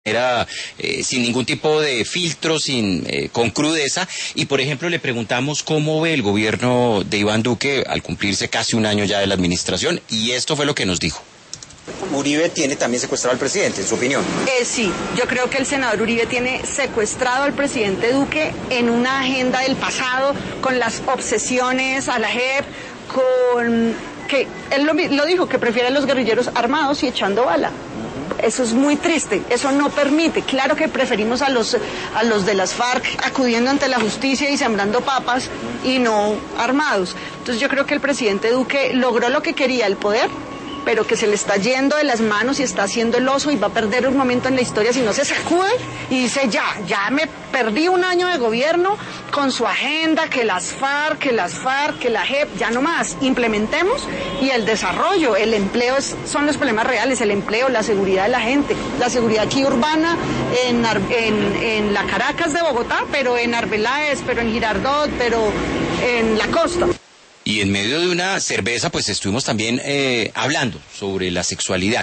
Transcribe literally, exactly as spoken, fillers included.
Era eh, sin ningún tipo de filtro, sin eh, con crudeza, y por ejemplo le preguntamos cómo ve el gobierno de Iván Duque al cumplirse casi un año ya de la administración, y esto fue lo que nos dijo. Uribe tiene también secuestrado al presidente, en su opinión. Eh, sí, yo creo que el senador Uribe tiene secuestrado al presidente Duque en una agenda del pasado, con las obsesiones a la J E P, con que él lo, lo dijo, que prefiere a los guerrilleros armados y echando bala. Eso es muy triste, eso no permite. Claro que preferimos a los, a los de las FARC acudiendo ante la justicia y sembrando papas y no armados. Entonces yo creo que el presidente Duque logró lo que quería, el poder, pero que se le está yendo de las manos y está haciendo el oso y va a perder un momento en la historia si no se sacude y dice ya, ya me perdí un año de gobierno con su agenda, que las FARC, que las FARC, que la J E P, ya no más, implementemos, y el desarrollo, el empleo es, son los problemas reales, el empleo, la seguridad de la gente, la seguridad aquí urbana en, en, en la Caracas de Bogotá, pero en Arbeláez, pero en Girardot, pero en la costa. Y en medio de una cerveza, pues estuvimos también eh, hablando sobre la sexualidad.